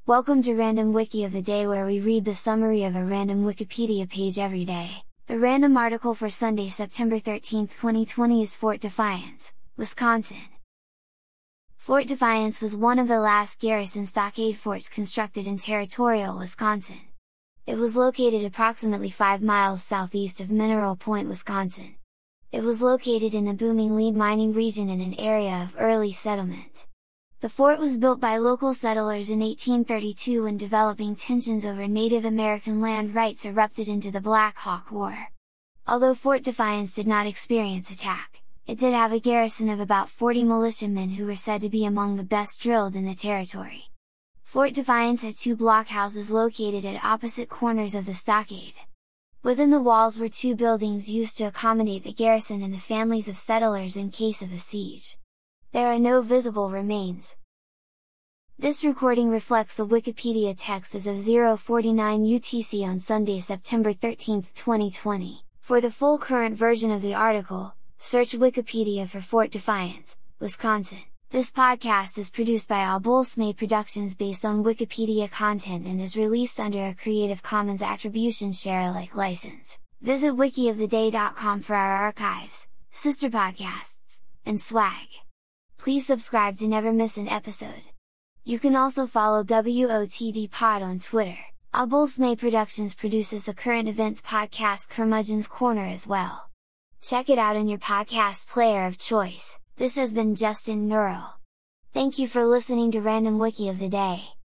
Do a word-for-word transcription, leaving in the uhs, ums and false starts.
Welcome to Random Wiki of the Day, where we read the summary of a random Wikipedia page every day. The random article for Sunday, September thirteenth, twenty twenty is Fort Defiance, Wisconsin. Fort Defiance was one of the last garrison stockade forts constructed in Territorial, Wisconsin. It was located approximately five miles southeast of Mineral Point, Wisconsin. It was located in the booming lead mining region in an area of early settlement. The fort was built by local settlers in eighteen thirty-two when developing tensions over Native American land rights erupted into the Black Hawk War. Although Fort Defiance did not experience attack, it did have a garrison of about forty militiamen who were said to be among the best drilled in the territory. Fort Defiance had two blockhouses located at opposite corners of the stockade. Within the walls were two buildings used to accommodate the garrison and the families of settlers in case of a siege. There are no visible remains. This recording reflects the Wikipedia text as of zero forty-nine U T C on Sunday, September thirteenth, twenty twenty. For the full current version of the article, search Wikipedia for Fort Defiance, Wisconsin. This podcast is produced by Abulsme Productions based on Wikipedia content and is released under a Creative Commons Attribution Share Alike license. Visit wiki of the day dot com for our archives, sister podcasts, and swag. Please subscribe to never miss an episode. You can also follow W O T D Pod on Twitter. Abulsme Productions produces the current events podcast Curmudgeon's Corner as well. Check it out in your podcast player of choice. This has been Justin Neural. Thank you for listening to Random Wiki of the Day.